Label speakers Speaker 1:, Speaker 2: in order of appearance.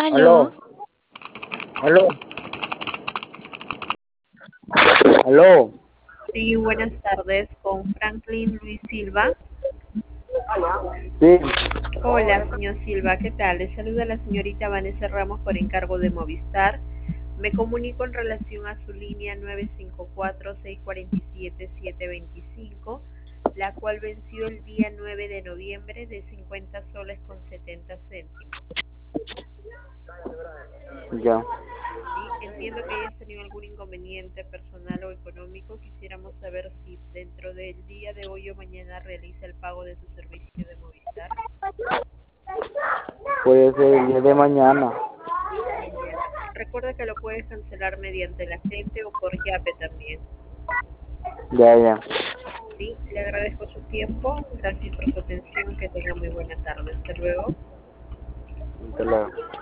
Speaker 1: Aló,
Speaker 2: Aló,
Speaker 1: aló, aló.
Speaker 3: Sí, buenas tardes, con Franklin Luis Silva.
Speaker 1: Sí,
Speaker 3: Hola, señor Silva, ¿qué tal? Le saluda la señorita Vanessa Ramos por encargo de Movistar. Me comunico en relación a su línea 954-647-725, la cual venció el día 9 de noviembre de 50 soles con 70 céntimos.
Speaker 1: ya.
Speaker 3: Sí, entiendo que hayas tenido algún inconveniente personal o económico. Quisiéramos saber si dentro del día de hoy o mañana realiza el pago de su servicio de Movistar.
Speaker 1: Puede ser el día de mañana.
Speaker 3: Ya. Recuerda que lo puedes cancelar mediante la gente o por Yape también.
Speaker 1: Ya, ya.
Speaker 3: Sí, le agradezco su tiempo. Gracias por su atención. Que tenga muy buena tarde. Hasta luego.
Speaker 1: Hasta luego.